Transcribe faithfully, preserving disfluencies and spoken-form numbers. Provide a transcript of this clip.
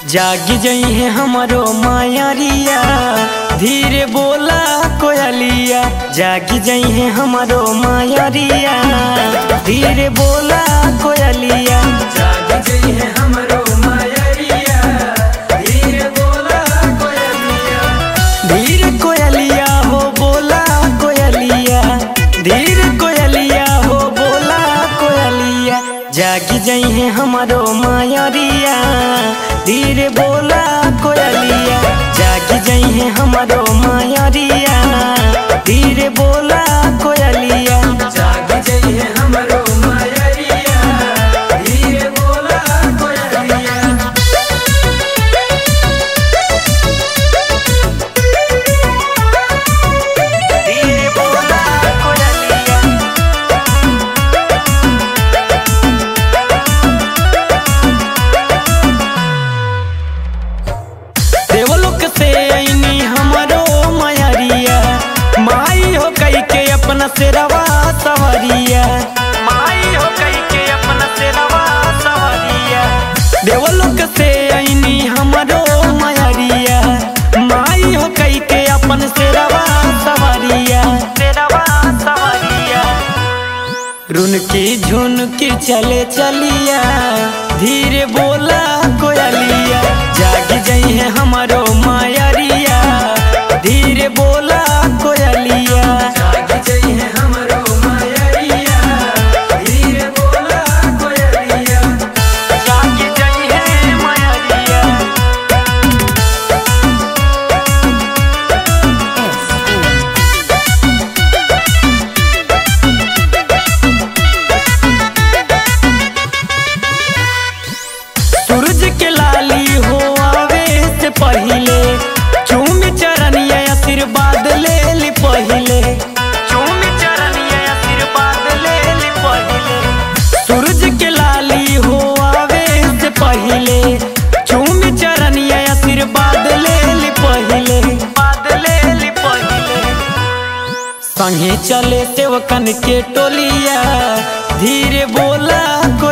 जागी जई है हमारो मायरिया, धीरे बोला कोयलिया। जागी जई है हमारो मायरिया, धीरे बोला कोयलिया। जागी जई है हमारो मायरिया, धीरे बोला कोयलिया। धीरे कोयलिया हो बोला कोयलिया, धीरे कोयलिया हो बोला कोयलिया। जागी जई है हमारो मायरिया, धीरे बोला कोयलिया। जागी जई है हमारो मायरिया, धीरे बोला कोयलिया। जागी जई है हमारो मायरिया, धीरे बोला कोयलिया। धीरे बोला कोयलिया। देवलोक से आईनी हमारो मायरिया, माई हो कई के अपना सिरवा सवरिया। माई हो कई के अपना सिरवा सवरिया। देवलोक से आईनी हमारो मायरिया, माई हो कई के अपन सिरवा सवरिया। सिरवा सवरिया। रुनकी झुनकी चले चलिया, धीरे बोला कोयलिया। जागी जई है हमारो मायरिया, धीरे बोला कोयलिया। जागी जई है हमारो मायरिया, धीरे बोला कोयलिया। जागी जई है मायरिया। सूरज के लाली हो आवे से पहिले, चूम चरनिया आशीर्वाद ले ली पहिले। चूम चरनिया आशीर्वाद ले ली पहिले। सूरज के लाली हो आवे से पहिले, चूम चरनिया आशीर्वाद ले ली पहिले। बाद ले ली पहिले। संगे चले सेवकन के टोलिया, धीरे बोला